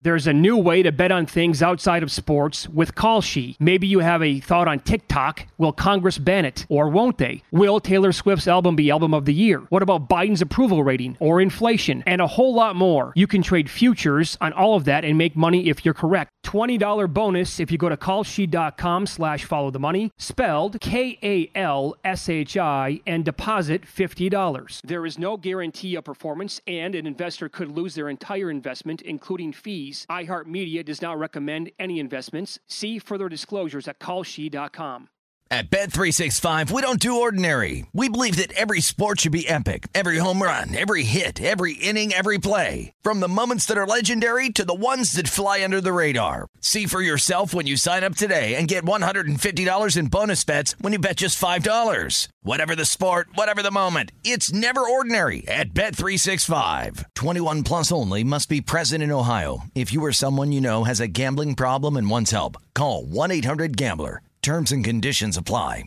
There's a new way to bet on things outside of sports with Kalshi. Maybe you have a thought on TikTok. Will Congress ban it? Or won't they? Will Taylor Swift's album be Album of the Year? What about Biden's approval rating? Or inflation? And a whole lot more. You can trade futures on all of that and make money if you're correct. $20 bonus if you go to kalshi.com/followthemoney, spelled KALSHI, and deposit $50. There is no guarantee of performance, and an investor could lose their entire investment, including fees. iHeartMedia does not recommend any investments. See further disclosures at kalshi.com. At Bet365, we don't do ordinary. We believe that every sport should be epic. Every home run, every hit, every inning, every play. From the moments that are legendary to the ones that fly under the radar. See for yourself when you sign up today and get $150 in bonus bets when you bet just $5. Whatever the sport, whatever the moment, it's never ordinary at Bet365. 21 plus only. Must be present in Ohio. If you or someone you know has a gambling problem and wants help, call 1-800-GAMBLER. Terms and conditions apply.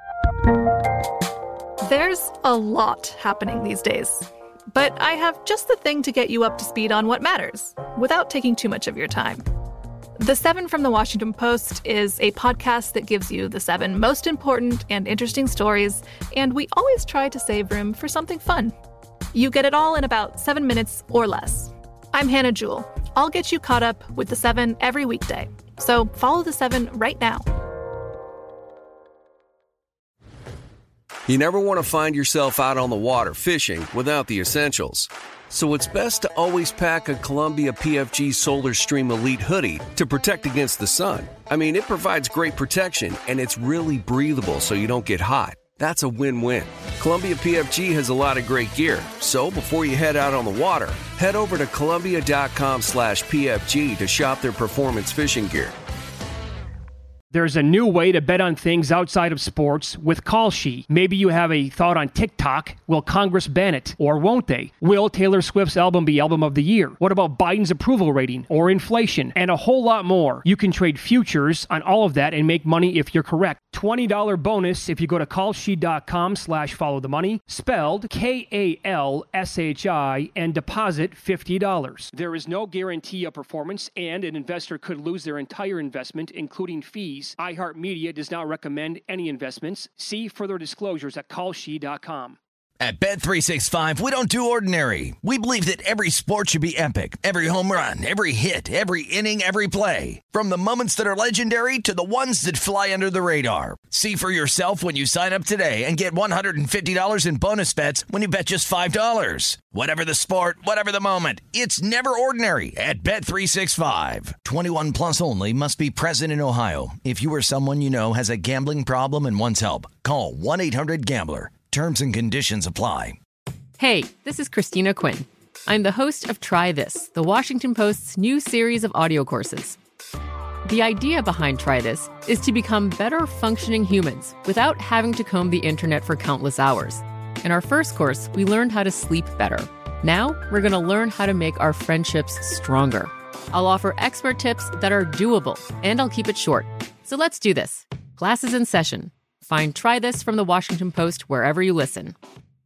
There's a lot happening these days, but I have just the thing to get you up to speed on what matters without taking too much of your time. The 7 from the Washington Post is a podcast that gives you the 7 most important and interesting stories, and we always try to save room for something fun. You get it all in about 7 minutes or less. I'm Hannah Jewell. I'll get you caught up with the 7 every weekday. So follow the 7 right now. You never want to find yourself out on the water fishing without the essentials. So it's best to always pack a Columbia PFG Solar Stream Elite hoodie to protect against the sun. I mean, it provides great protection and it's really breathable so you don't get hot. That's a win-win. Columbia PFG has a lot of great gear. So before you head out on the water, head over to Columbia.com/PFG to shop their performance fishing gear. There's a new way to bet on things outside of sports with Kalshi. Maybe you have a thought on TikTok. Will Congress ban it? Or won't they? Will Taylor Swift's album be Album of the Year? What about Biden's approval rating? Or inflation? And a whole lot more. You can trade futures on all of that and make money if you're correct. $20 bonus if you go to kalshi.com/followthemoney, spelled KALSHI, and deposit $50. There is no guarantee of performance, and an investor could lose their entire investment, including fees. iHeartMedia does not recommend any investments. See further disclosures at kalshi.com. At Bet365, we don't do ordinary. We believe that every sport should be epic. Every home run, every hit, every inning, every play. From the moments that are legendary to the ones that fly under the radar. See for yourself when you sign up today and get $150 in bonus bets when you bet just $5. Whatever the sport, whatever the moment, it's never ordinary at Bet365. 21 plus only. Must be present in Ohio. If you or someone you know has a gambling problem and wants help, call 1-800-GAMBLER. Terms and conditions apply. Hey, this is Christina Quinn. I'm the host of Try This, the Washington Post's new series of audio courses. The idea behind Try This is to become better functioning humans without having to comb the internet for countless hours. In our first course, we learned how to sleep better. Now, we're going to learn how to make our friendships stronger. I'll offer expert tips that are doable, and I'll keep it short. So let's do this. Class is in session. Find Try This from the Washington Post wherever you listen.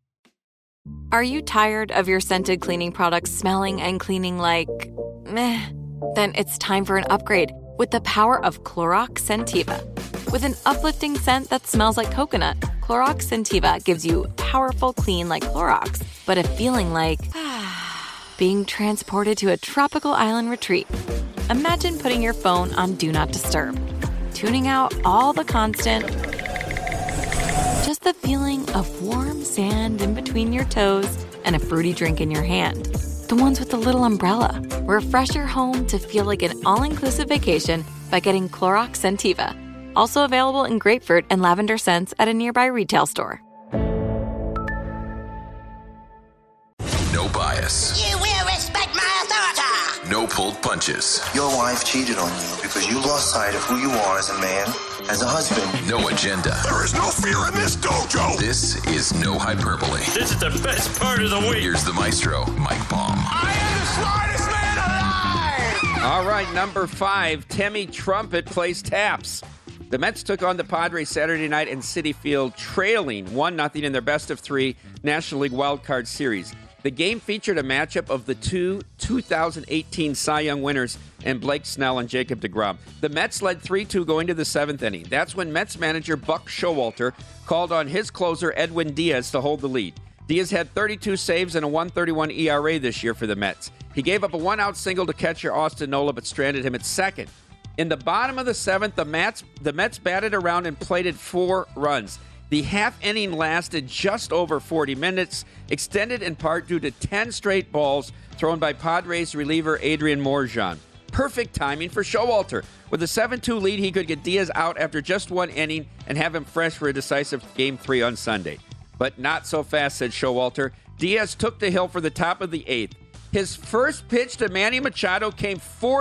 Are you tired of your scented cleaning products smelling and cleaning like meh? Then it's time for an upgrade with the power of Clorox Scentiva. With an uplifting scent that smells like coconut, Clorox Scentiva gives you powerful clean like Clorox, but a feeling like being transported to a tropical island retreat. Imagine putting your phone on Do Not Disturb, tuning out all the constant, just the feeling of warm sand in between your toes and a fruity drink in your hand. The ones with the little umbrella. Refresh your home to feel like an all-inclusive vacation by getting Clorox Scentiva. Also available in grapefruit and lavender scents at a nearby retail store. No bias. You will respect my authority. No pulled punches. Your wife cheated on you because you lost sight of who you are as a man, as a husband. No agenda. There is no fear in this dojo. This is no hyperbole. This is the best part of the week. Here's the maestro, Mike Baum. I am the smartest man alive. All right, number 5, Timmy Trumpet plays taps. The Mets took on the Padres Saturday night in Citi Field, trailing 1-0 in their best-of-3 National League wildcard series. The game featured a matchup of the two 2018 Cy Young winners and Blake Snell and Jacob deGrom. The Mets led 3-2 going to the 7th inning. That's when Mets manager Buck Showalter called on his closer Edwin Diaz to hold the lead. Diaz had 32 saves and a 1.31 ERA this year for the Mets. He gave up a one-out single to catcher Austin Nola, but stranded him at second. In the bottom of the 7th, the Mets batted around and plated 4 runs. The half inning lasted just over 40 minutes, extended in part due to 10 straight balls thrown by Padres reliever Adrian Morejon. Perfect timing for Showalter. With a 7-2 lead, he could get Diaz out after just 1 inning and have him fresh for a decisive Game 3 on Sunday. But not so fast, said Showalter. Diaz took the hill for the top of the 8th. His first pitch to Manny Machado came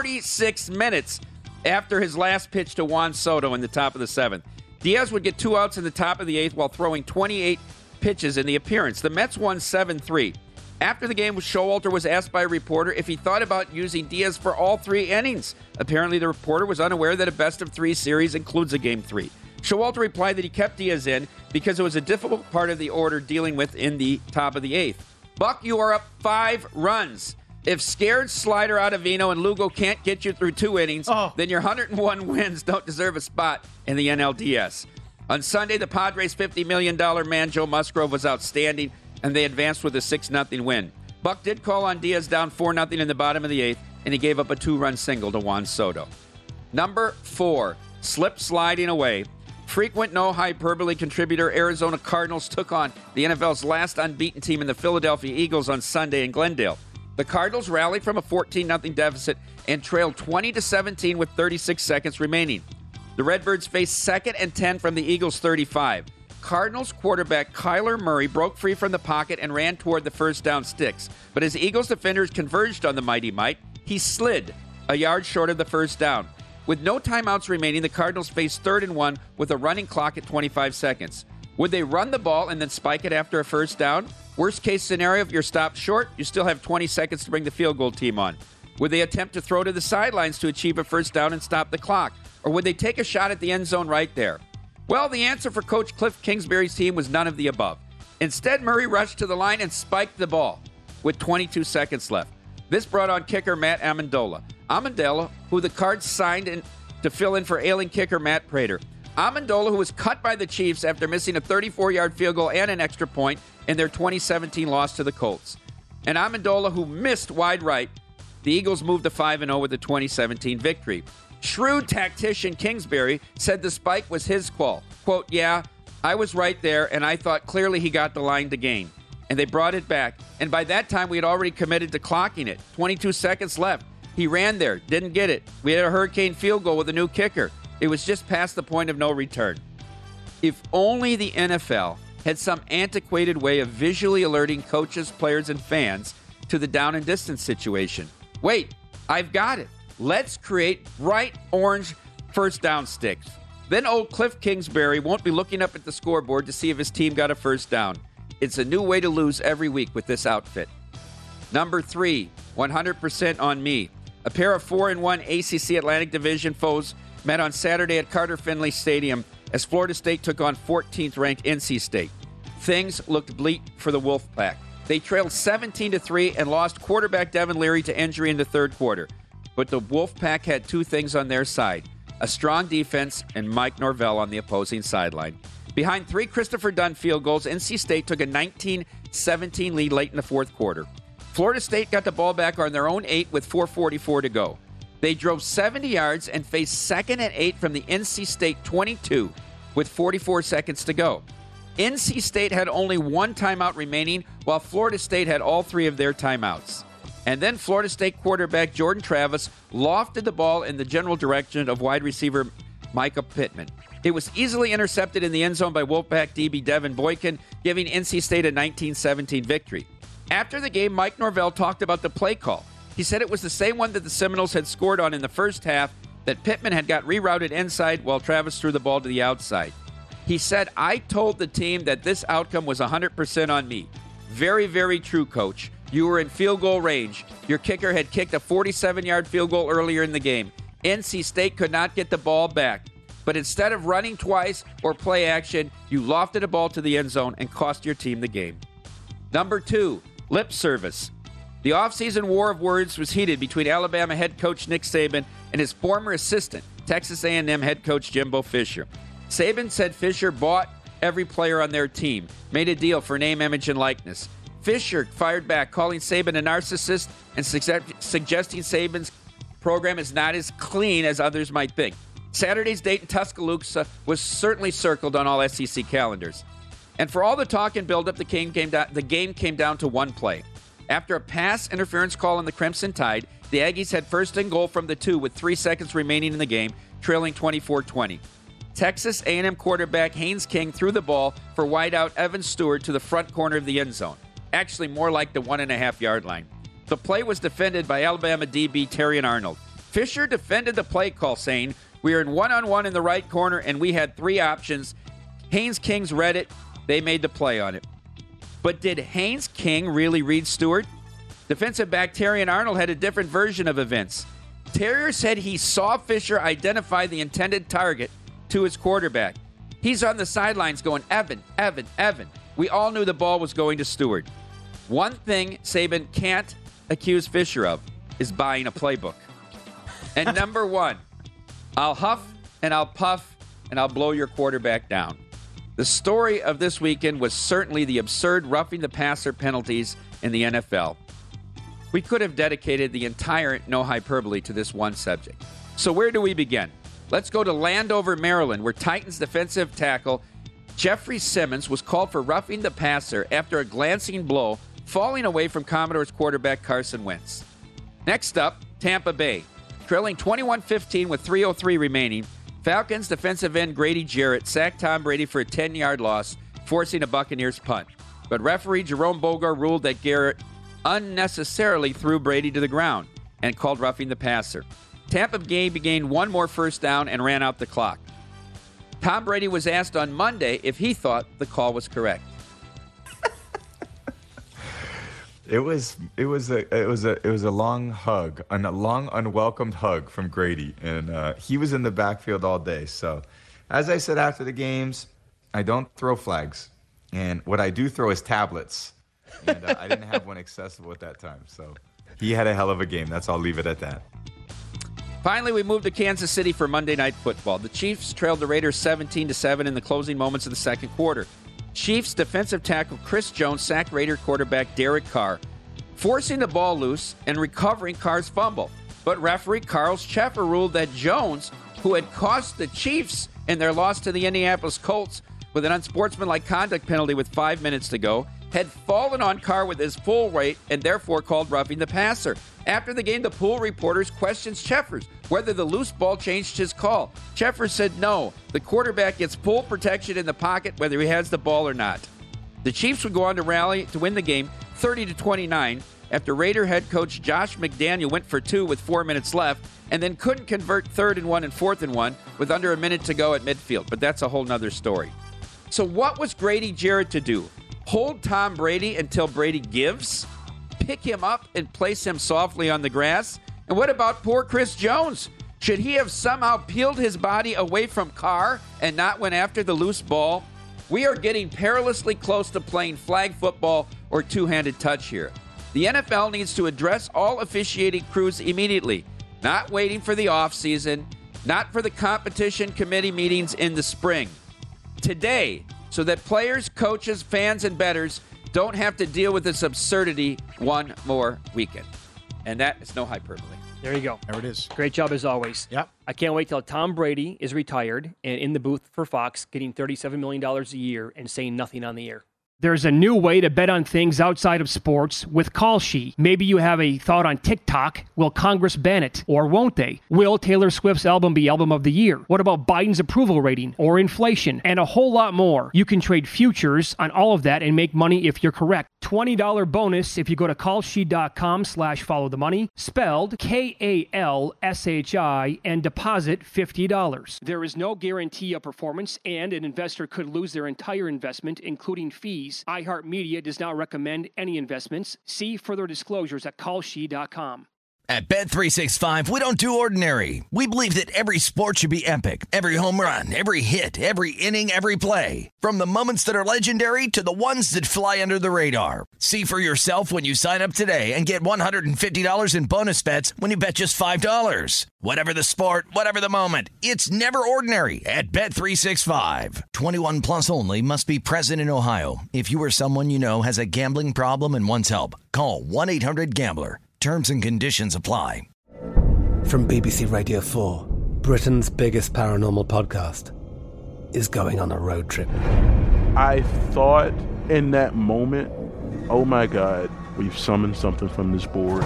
46 minutes after his last pitch to Juan Soto in the top of the 7th. Diaz would get 2 outs in the top of the 8th while throwing 28 pitches in the appearance. The Mets won 7-3. After the game, Showalter was asked by a reporter if he thought about using Diaz for all 3 innings. Apparently, the reporter was unaware that a best-of-3 series includes a Game 3. Showalter replied that he kept Diaz in because it was a difficult part of the order dealing with in the top of the 8th. Buck, you are up 5 runs. If scared Slider Ottavino and Lugo can't get you through 2 innings, then your 101 wins don't deserve a spot in the NLDS. On Sunday, the Padres' $50 million man Joe Musgrove was outstanding, and they advanced with a 6-0 win. Buck did call on Diaz down 4-0 in the bottom of the 8th, and he gave up a 2-run single to Juan Soto. Number 4, slip sliding away. Frequent no hyperbole contributor Arizona Cardinals took on the NFL's last unbeaten team in the Philadelphia Eagles on Sunday in Glendale. The Cardinals rallied from a 14-0 deficit and trailed 20-17 with 36 seconds remaining. The Redbirds faced 2nd and 10 from the Eagles' 35. Cardinals quarterback Kyler Murray broke free from the pocket and ran toward the first down sticks. But as Eagles defenders converged on the Mighty Mite, he slid a yard short of the first down. With no timeouts remaining, the Cardinals faced 3rd and 1 with a running clock at 25 seconds. Would they run the ball and then spike it after a first down? Worst case scenario, if you're stopped short, you still have 20 seconds to bring the field goal team on. Would they attempt to throw to the sidelines to achieve a first down and stop the clock? Or would they take a shot at the end zone right there? Well, the answer for Coach Cliff Kingsbury's team was none of the above. Instead, Murray rushed to the line and spiked the ball with 22 seconds left. This brought on kicker Matt Amendola. Amendola, who the Cards signed to fill in for ailing kicker Matt Prater. Amendola, who was cut by the Chiefs after missing a 34-yard field goal and an extra point in their 2017 loss to the Colts. And Amendola, who missed wide right. The Eagles moved to 5-0 with the 2017 victory. Shrewd tactician Kingsbury said the spike was his call. Quote, yeah, I was right there, and I thought clearly he got the line to gain. And they brought it back. And by that time, we had already committed to clocking it. 22 seconds left. He ran there, didn't get it. We had a hurricane field goal with a new kicker. It was just past the point of no return. If only the NFL had some antiquated way of visually alerting coaches, players, and fans to the down and distance situation. Wait, I've got it. Let's create bright orange first down sticks. Then old Cliff Kingsbury won't be looking up at the scoreboard to see if his team got a first down. It's a new way to lose every week with this outfit. Number 3, 100% on me. A pair of 4-1 ACC Atlantic Division foes met on Saturday at Carter Finley Stadium as Florida State took on 14th-ranked NC State. Things looked bleak for the Wolfpack. They trailed 17-3 and lost quarterback Devin Leary to injury in the third quarter. But the Wolfpack had 2 things on their side: a strong defense and Mike Norvell on the opposing sideline. Behind 3 Christopher Dunn field goals, NC State took a 19-17 lead late in the fourth quarter. Florida State got the ball back on their own 8 with 4:44 to go. They drove 70 yards and faced 2nd and 8 from the NC State 22 with 44 seconds to go. NC State had only 1 timeout remaining, while Florida State had all 3 of their timeouts. And then Florida State quarterback Jordan Travis lofted the ball in the general direction of wide receiver Micah Pittman. It was easily intercepted in the end zone by Wolfpack DB Devin Boykin, giving NC State a 19-17 victory. After the game, Mike Norvell talked about the play call. He said it was the same one that the Seminoles had scored on in the first half, that Pittman had got rerouted inside while Travis threw the ball to the outside. He said, I told the team that this outcome was 100% on me. Very, very true, Coach. You were in field goal range. Your kicker had kicked a 47-yard field goal earlier in the game. NC State could not get the ball back. But instead of running twice or play action, you lofted a ball to the end zone and cost your team the game. Number 2, Lip service. The offseason war of words was heated between Alabama head coach Nick Saban and his former assistant, Texas A&M head coach Jimbo Fisher. Saban said Fisher bought every player on their team, made a deal for name, image, and likeness. Fisher fired back, calling Saban a narcissist and suggesting Saban's program is not as clean as others might think. Saturday's date in Tuscaloosa was certainly circled on all SEC calendars. And for all the talk and build-up, the game came down to one play. After a pass interference call on the Crimson Tide, the Aggies had first and goal from the 2 with 3 seconds remaining in the game, trailing 24-20. Texas A&M quarterback Haynes King threw the ball for wideout Evan Stewart to the front corner of the end zone, actually more like the 1.5-yard line. The play was defended by Alabama DB Terrion Arnold. Fisher defended the play call, saying, "We are in one-on-one in the right corner, and we had 3 options. Haynes King's read it. They made the play on it." But did Haynes King really read Stewart? Defensive back Terrion Arnold had a different version of events. Terrier said he saw Fisher identify the intended target to his quarterback. He's on the sidelines going, "Evan, Evan, Evan." We all knew the ball was going to Stewart. One thing Saban can't accuse Fisher of is buying a playbook. And number 1, I'll huff and I'll puff and I'll blow your quarterback down. The story of this weekend was certainly the absurd roughing the passer penalties in the NFL. We could have dedicated the entire No Hyperbole to this one subject. So where do we begin? Let's go to Landover, Maryland, where Titans defensive tackle Jeffrey Simmons was called for roughing the passer after a glancing blow falling away from Commodores quarterback Carson Wentz. Next up, Tampa Bay. Trailing 21-15 with 3:03 remaining, Falcons defensive end Grady Jarrett sacked Tom Brady for a 10-yard loss, forcing a Buccaneers punt. But referee Jerome Bogar ruled that Garrett unnecessarily threw Brady to the ground and called roughing the passer. Tampa Bay gained one more first down and ran out the clock. Tom Brady was asked on Monday if he thought the call was correct. It was a long hug, a long unwelcomed hug from Grady, and he was in the backfield all day. So, as I said after the games, I don't throw flags, and what I do throw is tablets, and I didn't have one accessible at that time. So, he had a hell of a game. I'll leave it at that. Finally, we moved to Kansas City for Monday Night Football. The Chiefs trailed the Raiders 17-7 in the closing moments of the second quarter. Chiefs defensive tackle Chris Jones sacked Raider quarterback Derek Carr, forcing the ball loose and recovering Carr's fumble. But referee Carl Scheffer ruled that Jones, who had cost the Chiefs in their loss to the Indianapolis Colts with an unsportsmanlike conduct penalty with 5 minutes to go, had fallen on Carr with his full weight and therefore called roughing the passer. After the game, the pool reporters questioned Scheffers whether the loose ball changed his call. Scheffer said no. The quarterback gets full protection in the pocket whether he has the ball or not. The Chiefs would go on to rally to win the game 30-29 after Raider head coach Josh McDaniel went for 2 with 4 minutes left and then couldn't convert 3rd and 1 and 4th and 1 with under a minute to go at midfield. But that's a whole nother story. So what was Grady Jarrett to do? Hold Tom Brady until Brady gives? Pick him up and place him softly on the grass? And what about poor Chris Jones? Should he have somehow peeled his body away from Carr and not went after the loose ball? We are getting perilously close to playing flag football or two-handed touch here. The NFL needs to address all officiating crews immediately, not waiting for the offseason, not for the competition committee meetings in the spring. Today, so that players, coaches, fans, and bettors don't have to deal with this absurdity one more weekend. And that is no hyperbole. There you go. There it is. Great job as always. Yep. I can't wait till Tom Brady is retired and in the booth for Fox, getting $37 million a year and saying nothing on the air. There's a new way to bet on things outside of sports with Call Sheet. Maybe you have a thought on TikTok. Will Congress ban it? Or won't they? Will Taylor Swift's album be album of the year? What about Biden's approval rating or inflation? And a whole lot more. You can trade futures on all of that and make money if you're correct. $20 bonus if you go to callsheet.com/followthemoney, spelled KALSHI, and deposit $50. There is no guarantee of performance, and an investor could lose their entire investment, including fees. iHeartMedia does not recommend any investments. See further disclosures at callsheet.com. At Bet365, we don't do ordinary. We believe that every sport should be epic. Every home run, every hit, every inning, every play. From the moments that are legendary to the ones that fly under the radar. See for yourself when you sign up today and get $150 in bonus bets when you bet just $5. Whatever the sport, whatever the moment, it's never ordinary at Bet365. 21 plus only. Must be present in Ohio. If you or someone you know has a gambling problem and wants help, call 1-800-GAMBLER. Terms and conditions apply. From BBC Radio 4, Britain's biggest paranormal podcast is going on a road trip. I thought in that moment, oh my God, we've summoned something from this board.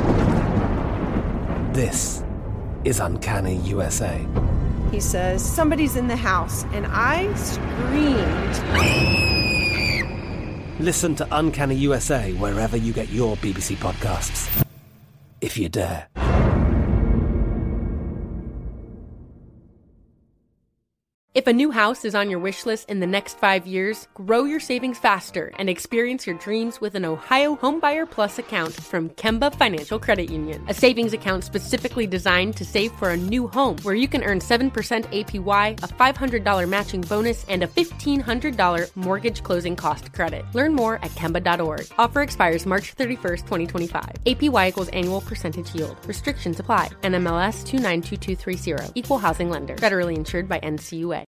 This is Uncanny USA. He says, somebody's in the house, and I screamed. Listen to Uncanny USA wherever you get your BBC podcasts, if you dare. If a new house is on your wish list in the next 5 years, grow your savings faster and experience your dreams with an Ohio Homebuyer Plus account from Kemba Financial Credit Union. A savings account specifically designed to save for a new home, where you can earn 7% APY, a $500 matching bonus, and a $1,500 mortgage closing cost credit. Learn more at Kemba.org. Offer expires March 31st, 2025. APY equals annual percentage yield. Restrictions apply. NMLS 292230. Equal housing lender. Federally insured by NCUA.